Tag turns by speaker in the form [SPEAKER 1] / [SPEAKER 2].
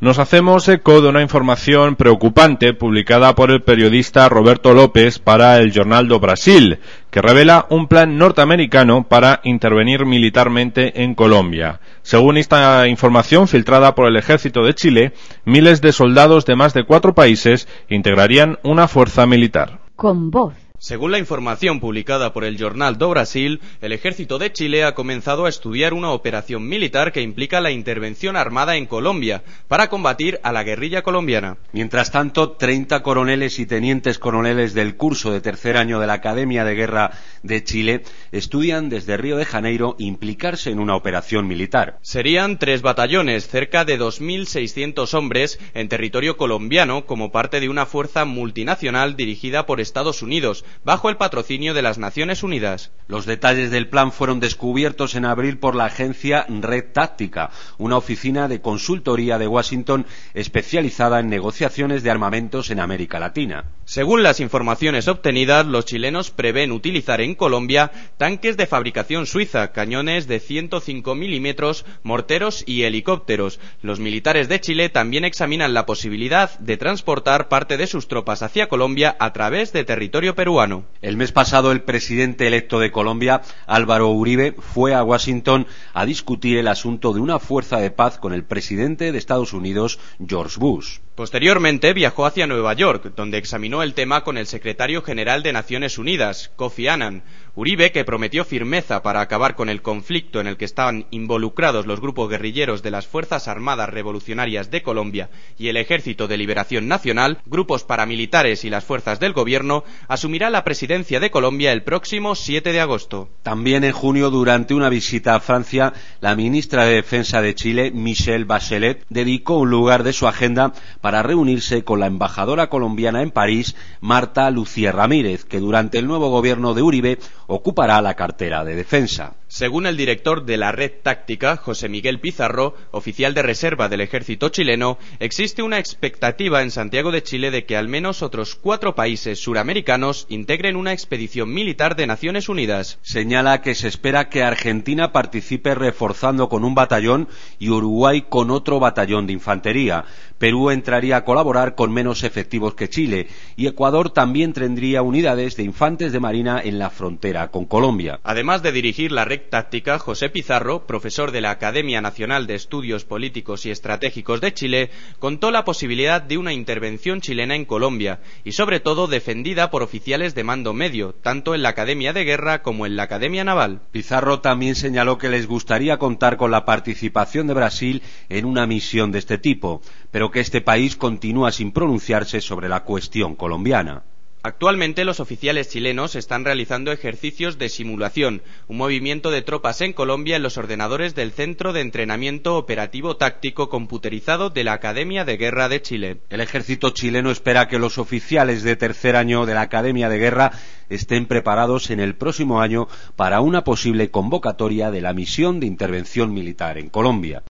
[SPEAKER 1] Nos hacemos eco de una información preocupante publicada por el periodista Roberto López para el Jornal do Brasil, que revela un plan norteamericano para intervenir militarmente en Colombia. Según esta información filtrada por el Ejército de Chile, miles de soldados de más de 4 países integrarían una fuerza militar.
[SPEAKER 2] Con voz.
[SPEAKER 3] Según la información publicada por el Jornal do Brasil, el Ejército de Chile ha comenzado a estudiar una operación militar que implica la intervención armada en Colombia para combatir a la guerrilla colombiana.
[SPEAKER 4] Mientras tanto, 30 coroneles y tenientes coroneles del curso de tercer año de la Academia de Guerra de Chile estudian desde Río de Janeiro implicarse en una operación militar.
[SPEAKER 3] Serían 3 batallones, cerca de 2.600 hombres, en territorio colombiano como parte de una fuerza multinacional dirigida por Estados Unidos, bajo el patrocinio de las Naciones Unidas.
[SPEAKER 4] Los detalles del plan fueron descubiertos en abril por la agencia Red Táctica, una oficina de consultoría de Washington especializada en negociaciones de armamentos en América Latina.
[SPEAKER 3] Según las informaciones obtenidas, los chilenos prevén utilizar en Colombia tanques de fabricación suiza, cañones de 105 milímetros, morteros y helicópteros. Los militares de Chile también examinan la posibilidad de transportar parte de sus tropas hacia Colombia a través de territorio peruano.
[SPEAKER 4] El mes pasado, el presidente electo de Colombia, Álvaro Uribe, fue a Washington a discutir el asunto de una fuerza de paz con el presidente de Estados Unidos, George Bush.
[SPEAKER 3] Posteriormente viajó hacia Nueva York, donde examinó el tema con el secretario general de Naciones Unidas, Kofi Annan. Uribe, que prometió firmeza para acabar con el conflicto en el que estaban involucrados los grupos guerrilleros de las Fuerzas Armadas Revolucionarias de Colombia y el Ejército de Liberación Nacional, grupos paramilitares y las fuerzas del gobierno, asumirá la presidencia de Colombia el próximo 7 de agosto.
[SPEAKER 4] También en junio, durante una visita a Francia, la ministra de Defensa de Chile, Michelle Bachelet, dedicó un lugar de su agenda para reunirse con la embajadora colombiana en París, Marta Lucía Ramírez, que durante el nuevo gobierno de Uribe ocupará la cartera de defensa.
[SPEAKER 3] Según el director de la Red Táctica, José Miguel Pizarro, oficial de reserva del ejército chileno, existe una expectativa en Santiago de Chile de que al menos otros 4 países suramericanos integren una expedición militar de Naciones Unidas.
[SPEAKER 4] Señala que se espera que Argentina participe reforzando con un batallón y Uruguay con otro batallón de infantería. Perú entraría a colaborar con menos efectivos que Chile y Ecuador también tendría unidades de infantes de marina en la frontera con Colombia.
[SPEAKER 3] Además de dirigir la Red Táctica, José Pizarro, profesor de la Academia Nacional de Estudios Políticos y Estratégicos de Chile, contó la posibilidad de una intervención chilena en Colombia y sobre todo defendida por oficiales de mando medio, tanto en la Academia de Guerra como en la Academia Naval.
[SPEAKER 4] Pizarro también señaló que les gustaría contar con la participación de Brasil en una misión de este tipo, pero que este país continúa sin pronunciarse sobre la cuestión colombiana.
[SPEAKER 3] Actualmente los oficiales chilenos están realizando ejercicios de simulación, un movimiento de tropas en Colombia en los ordenadores del Centro de Entrenamiento Operativo Táctico Computerizado de la Academia de Guerra de Chile.
[SPEAKER 4] El ejército chileno espera que los oficiales de tercer año de la Academia de Guerra estén preparados en el próximo año para una posible convocatoria de la misión de intervención militar en Colombia.